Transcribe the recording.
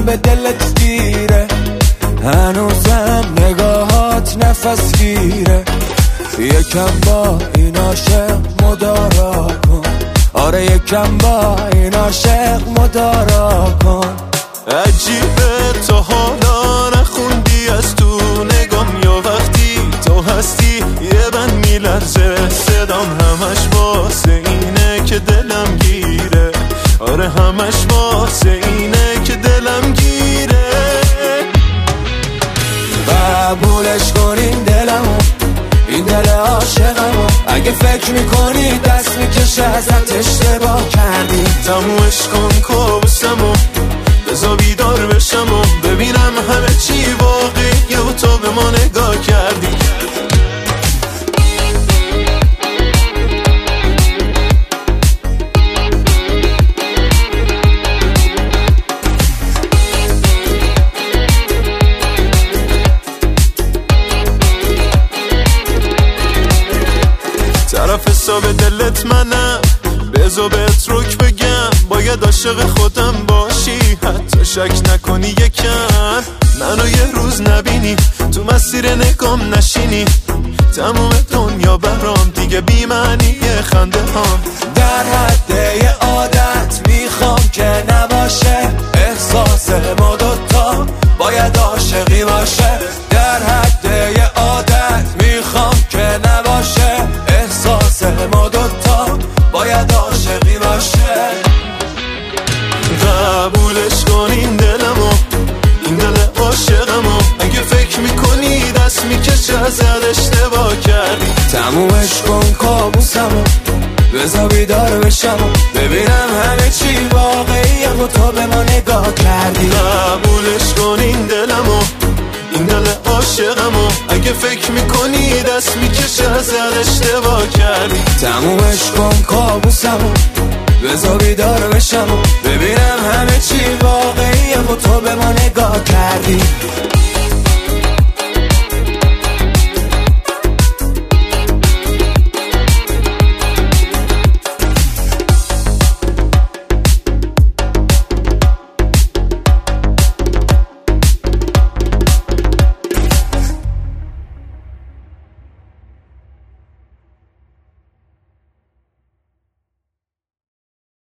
دلم به دلت گیره، هنوزم نگاهات نفس گیره. یکم با این عاشق مدارا کن، آره یکم با این عاشق مدارا کن. عجیبه تو حالا نخوندی از تو نگام، یا وقتی تو هستی یه بند میلرزه صدام، همش واسه اینه که دلم گیره، آره همش واسه اینه که دلم گیره. قبولش کن این دلمو، این دل عاشقمو، اگه فکر میکنی دست میکشه ازت اشتباه کردی. تمومش کن کابوسمو، بذار بیدار بشم و ببینم همه چی واقعیه و تو به ما نگاه کردی. طرف حساب دلت منم، بذار بهت رک بگم، باید عاشق خودم باشی، حتی شک نکنی یکم، منو یه روز نبینی تو مسیر نگام نشینی، تموم دنیا برام دیگه بی معنیه خنده هام. در حد یه عادت میخوام که نباشه، احساس ما دوتا باید عاشقی باشه. در حد یه عادت میخوام که نباشه، احساس ما دوتا باید عاشقی باشه. قبولش کن این دلمو، این دل عاشقمو، اگه فکر میکنی دست میکشه ازت اشتباه کردی. تمومش کن کابوسمو، بذار بیدار بشم و ببینم همه چی واقعیه و تو به ما نگاه کردی. قبولش کن این دلمو، این دل عاشقمو، اگه فکر میکنی دست میکشه ازت اشتباه کردی. تمومش کن کابوسمو، بذار بیدار بشم و ببینم همه چی واقعیه و تو به ما نگاه کردی.